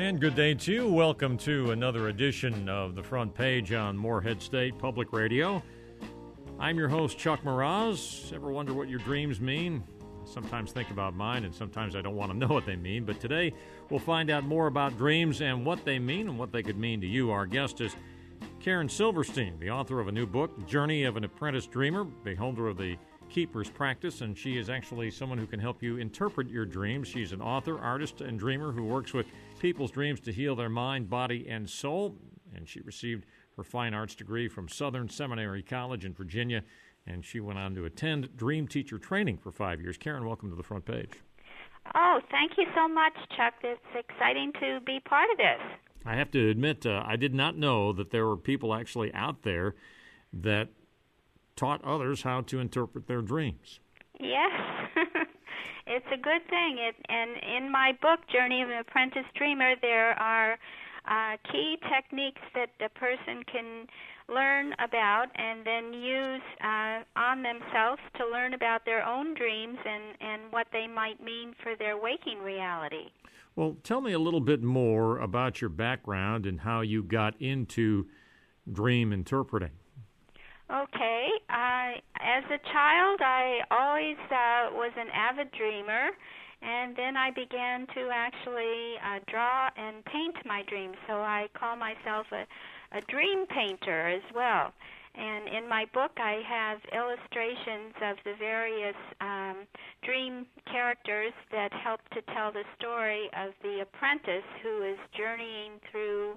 And good day to you. Welcome to another edition of The Front Page on Morehead State Public Radio. I'm your host, Chuck Mraz. Ever wonder what your dreams mean? Sometimes think about mine, and sometimes I don't want to know what they mean. But today, we'll find out more about dreams and what they mean and what they could mean to you. Our guest is Karen Silverstein, the author of a new book, Journey of an Apprentice Dreamer, the holder of the Keeper's Practice, and she is actually someone who can help you interpret your dreams. She's an author, artist, and dreamer who works with people's dreams to heal their mind, body, and soul. And she received her fine arts degree from Southern Seminary College in Virginia, and she went on to attend Dream Teacher training for 5 years. Karen, welcome to the front page. Oh, thank you so much, Chuck. It's exciting to be part of this. I have to admit, I did not know that there were people actually out there that taught others how to interpret their dreams. Yes, it's a good thing. And in my book, Journey of an Apprentice Dreamer, there are key techniques that a person can learn about and then use on themselves to learn about their own dreams and what they might mean for their waking reality. Well, tell me a little bit more about your background and how you got into dream interpreting. Okay. As a child, I always was an avid dreamer, and then I began to actually draw and paint my dreams. So I call myself a dream painter as well. And in my book, I have illustrations of the various dream characters that help to tell the story of the apprentice who is journeying through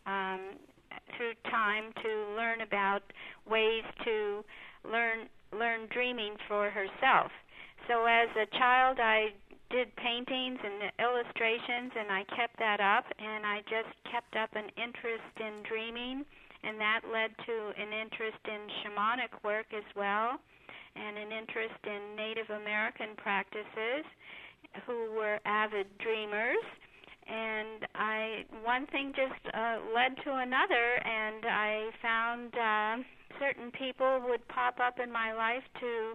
time to learn about ways to learn dreaming for herself. So as a child, I did paintings and illustrations, and I kept that up, and I just kept up an interest in dreaming, and that led to an interest in shamanic work as well, and an interest in Native American practices who were avid dreamers. And one thing just led to another, and I found certain people would pop up in my life to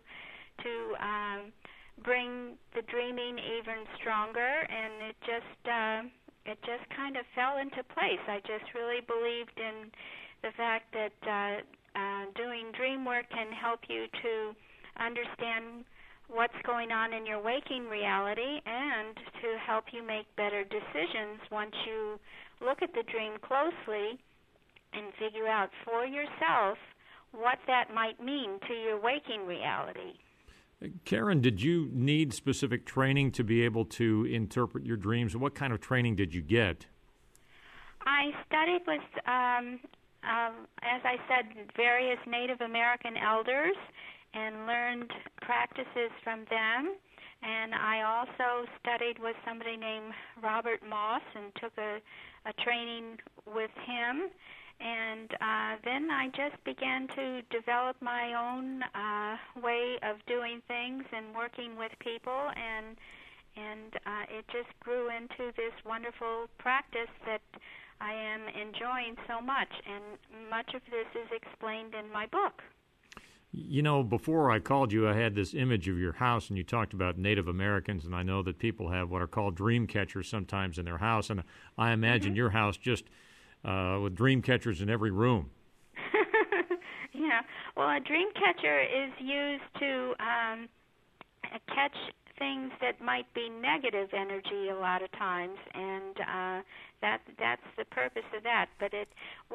bring the dreaming even stronger, and it just kind of fell into place. I just really believed in the fact that doing dream work can help you to understand what's going on in your waking reality and to help you make better decisions once you look at the dream closely and figure out for yourself what that might mean to your waking reality. Karen, did you need specific training to be able to interpret your dreams? What kind of training did you get? I studied with, as I said, various Native American elders and learned practices from them. And I also studied with somebody named Robert Moss and took a training with him. And then I just began to develop my own way of doing things and working with people, and it just grew into this wonderful practice that I am enjoying so much. And much of this is explained in my book. You know, before I called you, I had this image of your house, and you talked about Native Americans, and I know that people have what are called dream catchers sometimes in their house, and I imagine your house just with dream catchers in every room. Yeah. Well, a dream catcher is used to catch things that might be negative energy a lot of times, and that's the purpose of that. But it's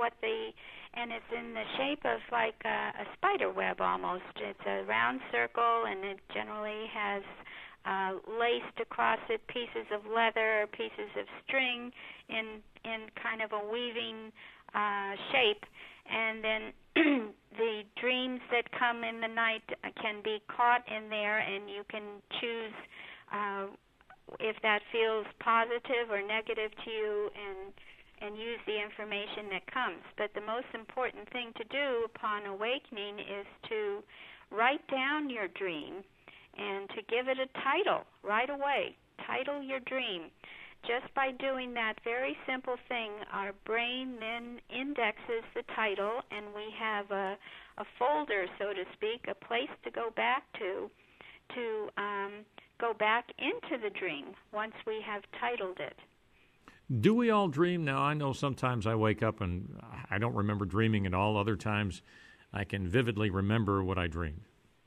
in the shape of like a spider web almost. It's a round circle, and it generally has laced across it pieces of leather or pieces of string in kind of a weaving shape, and then the dreams that come in the night can be caught in there, and you can choose if that feels positive or negative to you, and use the information that comes. But the most important thing to do upon awakening is to write down your dream and to give it a title right away. Title your dream. Just by doing that very simple thing, our brain then indexes the title, and we have a folder, so to speak, a place to go back to go back into the dream once we have titled it. Do we all dream? Now, I know sometimes I wake up and I don't remember dreaming at all. Other times I can vividly remember what I dreamed.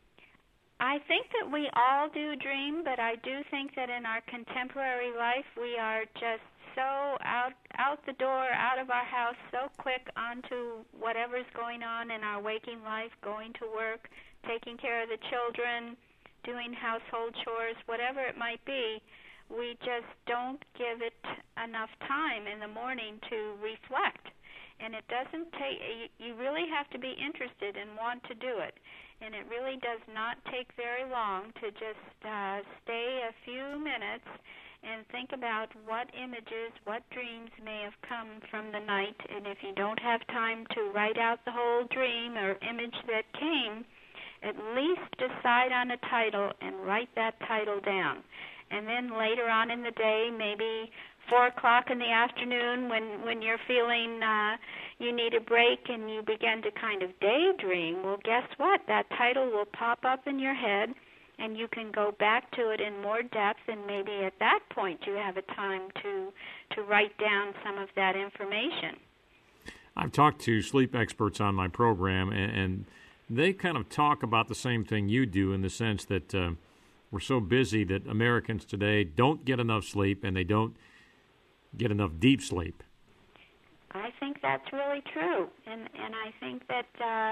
I think that we all do dream, but I do think that in our contemporary life we are just so out the door, out of our house, so quick onto whatever's going on in our waking life, going to work, taking care of the children, doing household chores, whatever it might be. We just don't give it enough time in the morning to reflect. And it doesn't take, you really have to be interested and want to do it. And it really does not take very long to just stay a few minutes and think about what images, what dreams may have come from the night. And if you don't have time to write out the whole dream or image that came, at least decide on a title and write that title down. And then later on in the day, maybe 4 o'clock in the afternoon when you're feeling you need a break and you begin to kind of daydream, well, guess what? That title will pop up in your head, and you can go back to it in more depth, and maybe at that point you have a time to write down some of that information. I've talked to sleep experts on my program, and they kind of talk about the same thing you do in the sense that we're so busy that Americans today don't get enough sleep, and they don't get enough deep sleep. I think that's really true, and I think that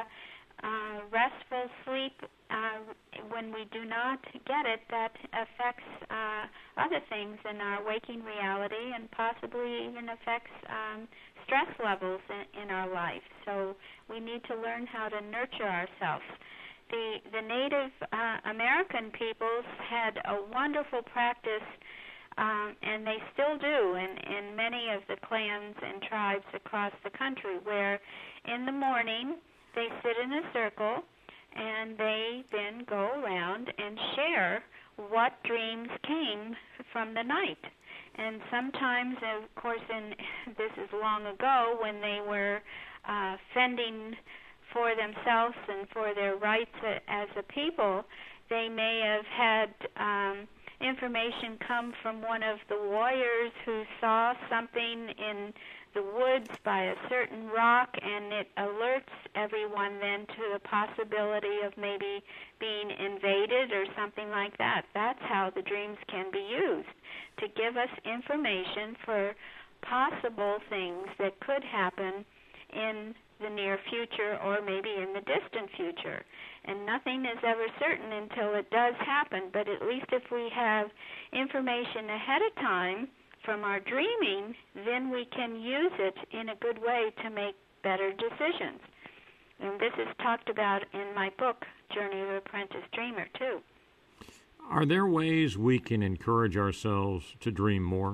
restful sleep, when we do not get it, that affects other things in our waking reality and possibly even affects stress levels in our life. So we need to learn how to nurture ourselves. The Native American peoples had a wonderful practice, and they still do in many of the clans and tribes across the country, where in the morning they sit in a circle and they then go around and share what dreams came from the night. And sometimes, of course, this is long ago when they were fending for themselves and for their rights as a people, they may have had information come from one of the warriors who saw something in the woods by a certain rock, and it alerts everyone then to the possibility of maybe being invaded or something like that. That's how the dreams can be used, to give us information for possible things that could happen in the near future or maybe in the distant future. And nothing is ever certain until it does happen, but at least if we have information ahead of time from our dreaming, then we can use it in a good way to make better decisions. And this is talked about in my book, Journey of the Apprentice Dreamer, too. Are there ways we can encourage ourselves to dream more?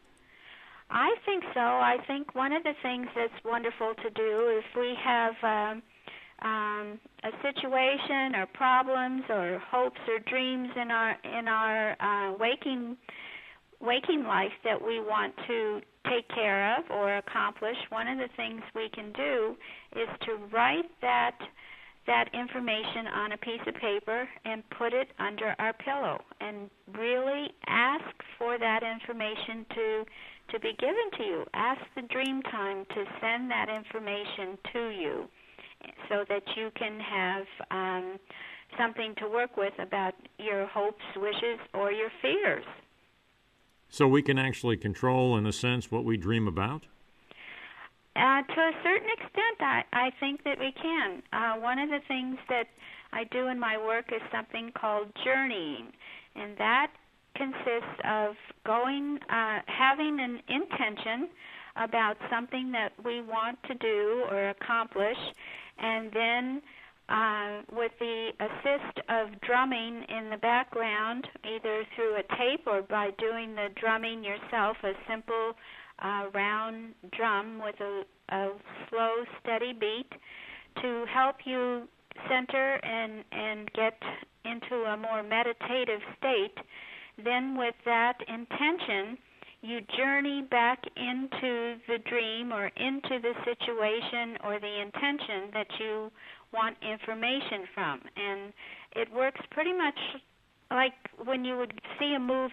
I think so. I think one of the things that's wonderful to do if we have a situation or problems or hopes or dreams in our waking life that we want to take care of or accomplish, one of the things we can do is to write that information on a piece of paper and put it under our pillow and really ask for that information to be given to you. Ask the dream time to send that information to you so that you can have something to work with about your hopes, wishes, or your fears. So we can actually control, in a sense, what we dream about? To a certain extent, I think that we can. One of the things that I do in my work is something called journeying, and that consists of having an intention about something that we want to do or accomplish, and then with the assist of drumming in the background, either through a tape or by doing the drumming yourself, a simple round drum with a slow, steady beat to help you center and get into a more meditative state. Then with that intention, you journey back into the dream or into the situation or the intention that you want information from. And it works pretty much like when you would see a movie.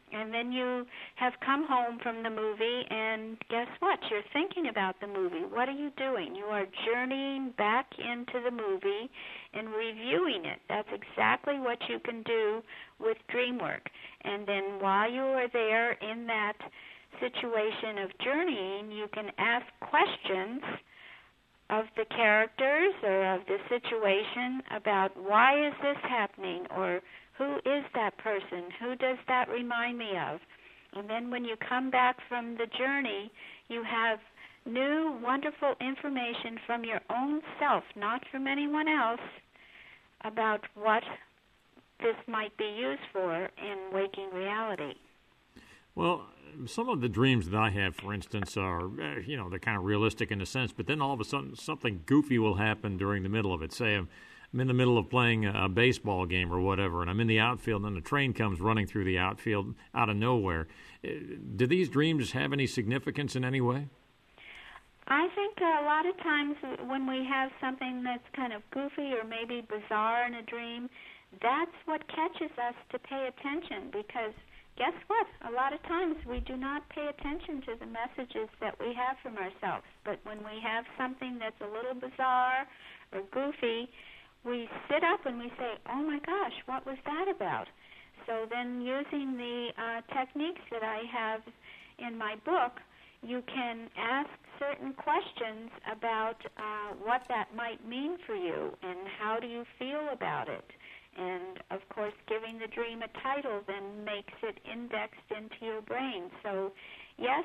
And then you have come home from the movie, and guess what? You're thinking about the movie. What are you doing? You are journeying back into the movie and reviewing it. That's exactly what you can do with dream work. And then while you are there in that situation of journeying, you can ask questions of the characters or of the situation about why is this happening, or who is that person? Who does that remind me of? And then when you come back from the journey, you have new, wonderful information from your own self, not from anyone else, about what this might be used for in waking reality. Well, some of the dreams that I have, for instance, are, they're kind of realistic in a sense, but then all of a sudden something goofy will happen during the middle of it. Say I'm in the middle of playing a baseball game or whatever, and I'm in the outfield, and then the train comes running through the outfield out of nowhere. Do these dreams have any significance in any way? I think a lot of times when we have something that's kind of goofy or maybe bizarre in a dream, that's what catches us to pay attention, because guess what? A lot of times we do not pay attention to the messages that we have from ourselves. But when we have something that's a little bizarre or goofy, we sit up and we say, oh my gosh, what was that about? So then using the techniques that I have in my book, you can ask certain questions about what that might mean for you and how do you feel about it. And, of course, giving the dream a title then makes it indexed into your brain. So, yes,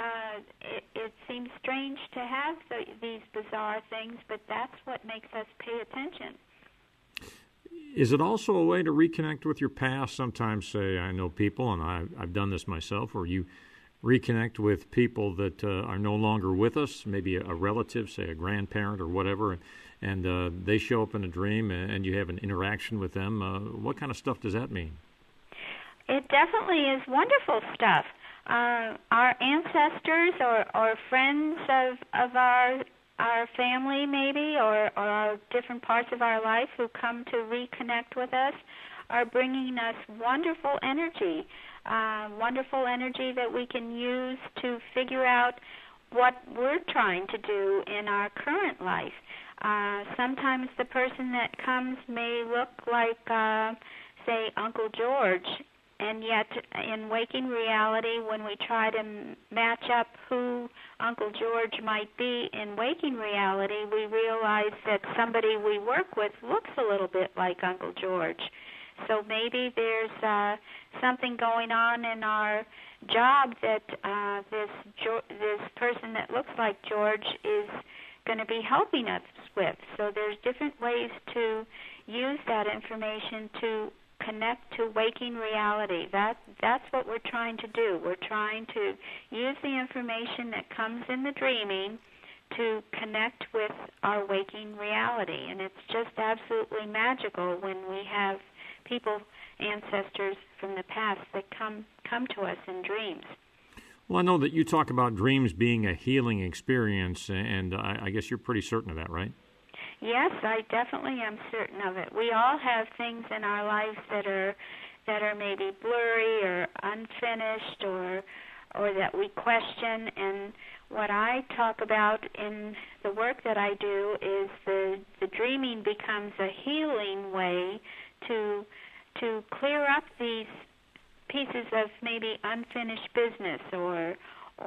it seems strange to have these bizarre things, but that's what makes us pay attention. Is it also a way to reconnect with your past? Sometimes, say, I know people, and I've done this myself, where you reconnect with people that are no longer with us, maybe a relative, say a grandparent or whatever, and they show up in a dream and you have an interaction with them. What kind of stuff does that mean? It definitely is wonderful stuff. Our ancestors or friends of our family maybe, or our different parts of our life who come to reconnect with us are bringing us wonderful energy that we can use to figure out what we're trying to do in our current life. Sometimes the person that comes may look like, say, Uncle George, and yet in waking reality, when we try to match up who Uncle George might be in waking reality, we realize that somebody we work with looks a little bit like Uncle George. So maybe there's something going on in our job that this person that looks like George is going to be helping us with. So there's different ways to use that information to connect to waking reality. That's what we're trying to do. We're trying to use the information that comes in the dreaming to connect with our waking reality. And it's just absolutely magical when we have people, ancestors from the past, that come to us in dreams. Well, I know that you talk about dreams being a healing experience, and I guess you're pretty certain of that, right? Yes, I definitely am certain of it. We all have things in our lives that are maybe blurry or unfinished or that we question. And what I talk about in the work that I do is the dreaming becomes a healing way to clear up these pieces of maybe unfinished business or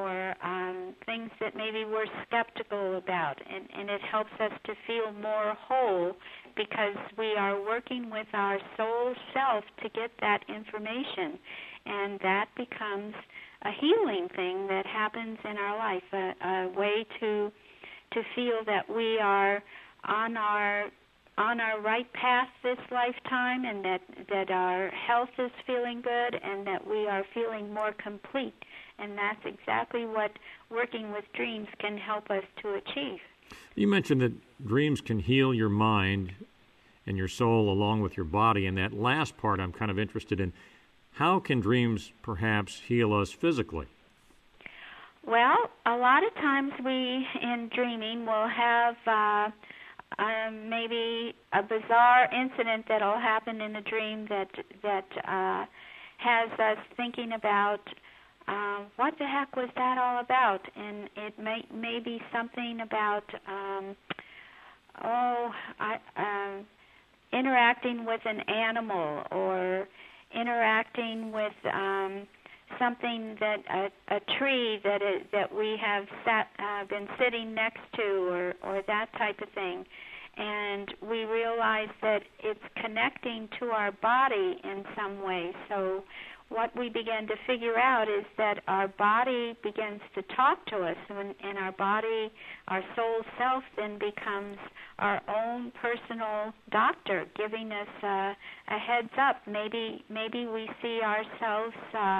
things that maybe we're skeptical about, and it helps us to feel more whole because we are working with our soul self to get that information, and that becomes a healing thing that happens in our life, a way to feel that we are on our right path this lifetime, and that our health is feeling good, and that we are feeling more complete. And that's exactly what working with dreams can help us to achieve. You mentioned that dreams can heal your mind and your soul along with your body, and that last part I'm kind of interested in. How can dreams perhaps heal us physically? Well, a lot of times we, in dreaming, will have maybe a bizarre incident that'll happen in a dream that has us thinking about what the heck was that all about, and it may be something about interacting with an animal or interacting with something that a tree that we have been sitting next to, or that type of thing. And we realize that it's connecting to our body in some way. So what we begin to figure out is that our body begins to talk to us, and our body, our soul self, then becomes our own personal doctor, giving us a heads up. Maybe we see ourselves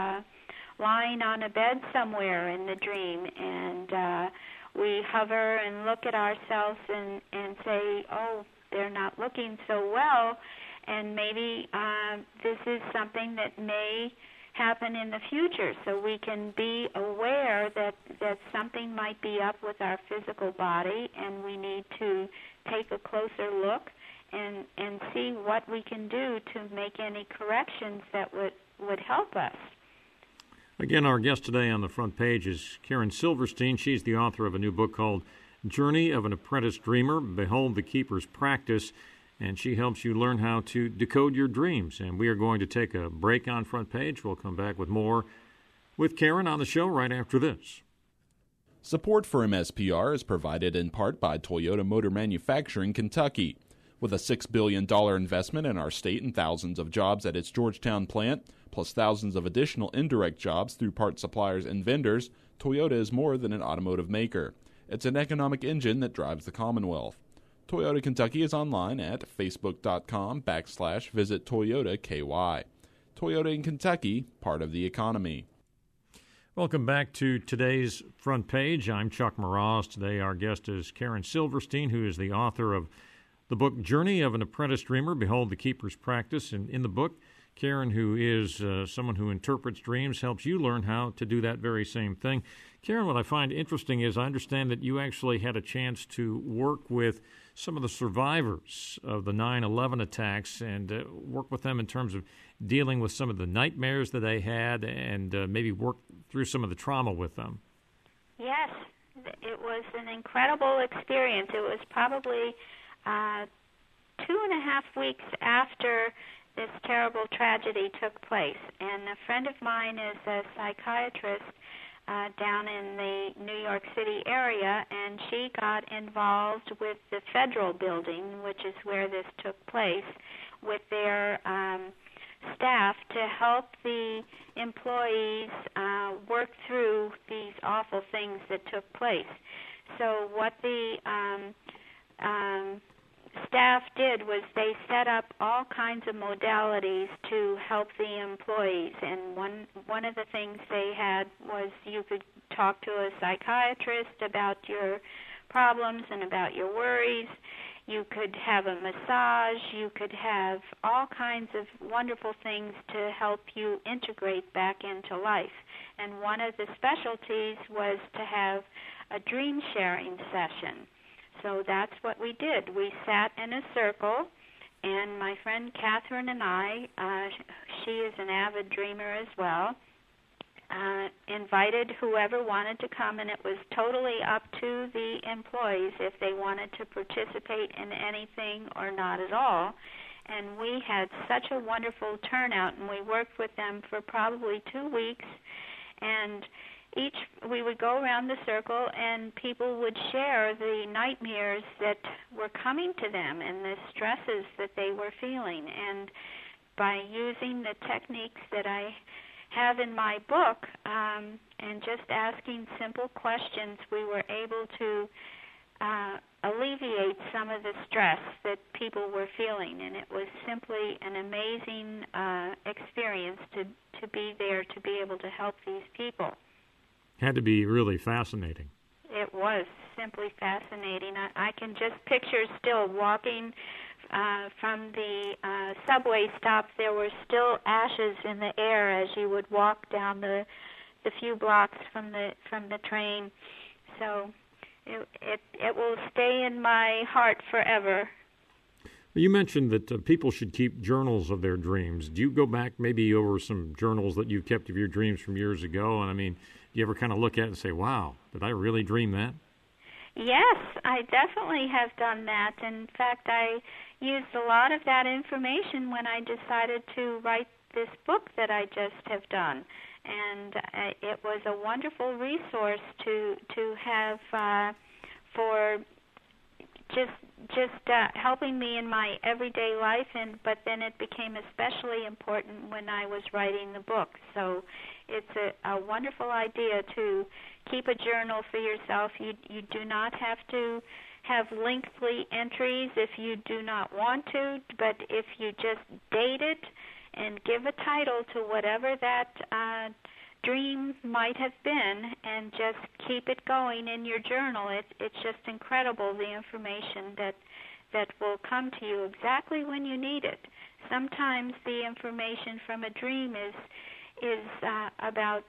lying on a bed somewhere in the dream, and we hover and look at ourselves and say, oh, they're not looking so well, and maybe this is something that may happen in the future, so we can be aware that something might be up with our physical body, and we need to take a closer look and see what we can do to make any corrections that would help us. Again, our guest today on the front page is Karen Silverstein. She's the author of a new book called Journey of an Apprentice Dreamer, Behold the Keeper's Practice, and she helps you learn how to decode your dreams. And we are going to take a break on front page. We'll come back with more with Karen on the show right after this. Support for MSPR is provided in part by Toyota Motor Manufacturing, Kentucky. With a $6 billion investment in our state and thousands of jobs at its Georgetown plant, plus thousands of additional indirect jobs through part suppliers and vendors, Toyota is more than an automotive maker. It's an economic engine that drives the Commonwealth. Toyota Kentucky is online at facebook.com/visit Toyota KY. Toyota in Kentucky, part of the economy. Welcome back to today's front page. I'm Chuck Moroz. Today our guest is Karen Silverstein, who is the author of the book Journey of an Apprentice Dreamer, Behold the Keeper's Practice. And in the book, Karen, who is someone who interprets dreams, helps you learn how to do that very same thing. Karen, what I find interesting is I understand that you actually had a chance to work with some of the survivors of the 9/11 attacks and work with them in terms of dealing with some of the nightmares that they had and maybe work through some of the trauma with them. Yes, it was an incredible experience. It was probably 2.5 weeks after this terrible tragedy took place. And a friend of mine is a psychiatrist down in the New York City area, and she got involved with the federal building, which is where this took place, with their staff to help the employees work through these awful things that took place. So what the staff did was they set up all kinds of modalities to help the employees, and one of the things they had was you could talk to a psychiatrist about your problems and about your worries. You could have a massage. You could have all kinds of wonderful things to help you integrate back into life. And one of the specialties was to have a dream sharing session. So that's what we did. We sat in a circle, and my friend Catherine and I, she is an avid dreamer as well, invited whoever wanted to come, and it was totally up to the employees if they wanted to participate in anything or not at all. And we had such a wonderful turnout, and we worked with them for probably 2 weeks, and we would go around the circle, and people would share the nightmares that were coming to them and the stresses that they were feeling. And by using the techniques that I have in my book and just asking simple questions, we were able to alleviate some of the stress that people were feeling. And it was simply an amazing experience to be there, to be able to help these people. Had to be really fascinating. It was simply fascinating. I can just picture still walking from the subway stop. There were still ashes in the air as you would walk down the few blocks from the train. So it will stay in my heart forever. You mentioned that people should keep journals of their dreams. Do you go back maybe over some journals that you've kept of your dreams from years ago? And I mean, do you ever kind of look at it and say, wow, did I really dream that? Yes, I definitely have done that. In fact, I used a lot of that information when I decided to write this book that I just have done. And it was a wonderful resource to have for just helping me in my everyday life, but then it became especially important when I was writing the book. So it's a wonderful idea to keep a journal for yourself. You do not have to have lengthy entries if you do not want to, but if you just date it and give a title to whatever that dream might have been and just keep it going in your journal, it's just incredible, the information that will come to you exactly when you need it. Sometimes the information from a dream is about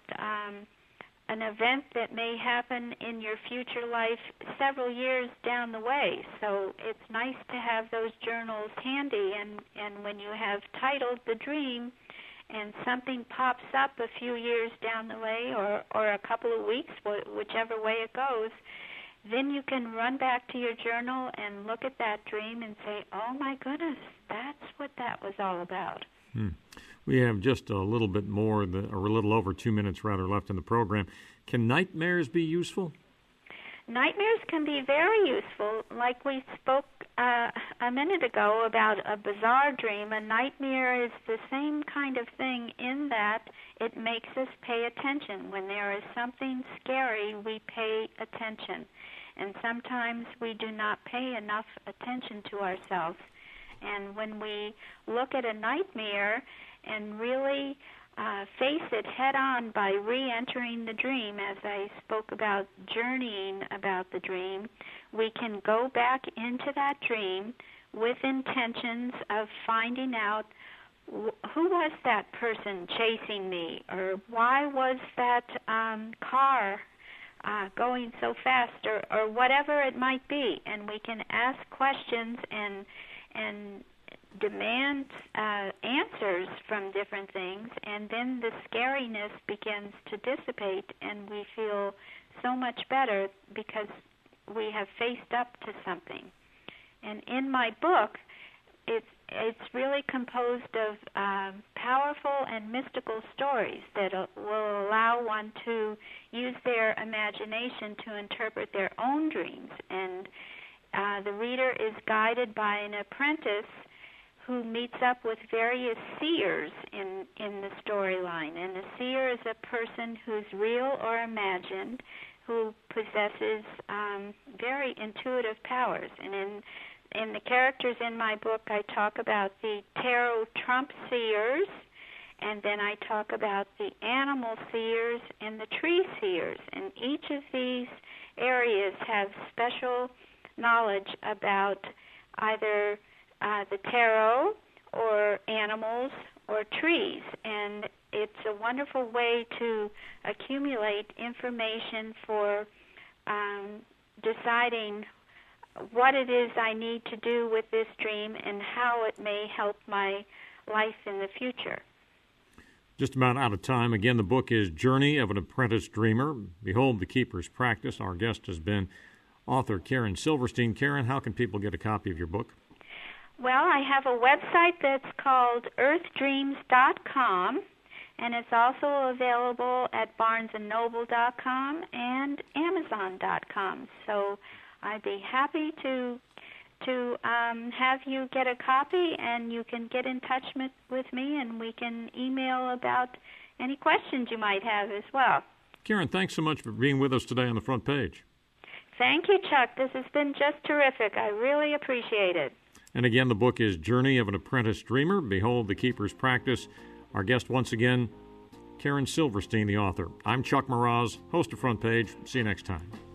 an event that may happen in your future life several years down the way. So it's nice to have those journals handy, and when you have titled the dream and something pops up a few years down the way or a couple of weeks, whichever way it goes, then you can run back to your journal and look at that dream and say, oh my goodness, that's what that was all about. We have just a little bit more, or a little over 2 minutes rather, left in the program. Can nightmares be useful? Nightmares can be very useful. Like we spoke a minute ago about a bizarre dream, a nightmare is the same kind of thing in that it makes us pay attention. When there is something scary, we pay attention. And sometimes we do not pay enough attention to ourselves. And when we look at a nightmare and really face it head on by re-entering the dream, as I spoke about journeying about the dream, we can go back into that dream with intentions of finding out who was that person chasing me, or why was that car going so fast, or whatever it might be. And we can ask questions and demand answers from different things, and then the scariness begins to dissipate, and we feel so much better because we have faced up to something. And in my book, it's really composed of powerful and mystical stories that will allow one to use their imagination to interpret their own dreams. And the reader is guided by an apprentice who meets up with various seers in the storyline. And a seer is a person who's real or imagined, who possesses very intuitive powers. And in the characters in my book, I talk about the tarot trump seers, and then I talk about the animal seers and the tree seers. And each of these areas have special knowledge about either the tarot or animals or trees, and it's a wonderful way to accumulate information for deciding what it is I need to do with this dream and how it may help my life in the future. Just about out of time. Again, the book is Journey of an Apprentice Dreamer. Behold the Keeper's Practice. Our guest has been author Karen Silverstein. Karen, how can people get a copy of your book? Well, I have a website that's called earthdreams.com, and it's also available at barnesandnoble.com and amazon.com. So I'd be happy to have you get a copy, and you can get in touch with me, and we can email about any questions you might have as well. Karen, thanks so much for being with us today on the front page. Thank you, Chuck. This has been just terrific. I really appreciate it. And again, the book is Journey of an Apprentice Dreamer. Behold the Keeper's Practice. Our guest once again, Karen Silverstein, the author. I'm Chuck Mraz, host of Front Page. See you next time.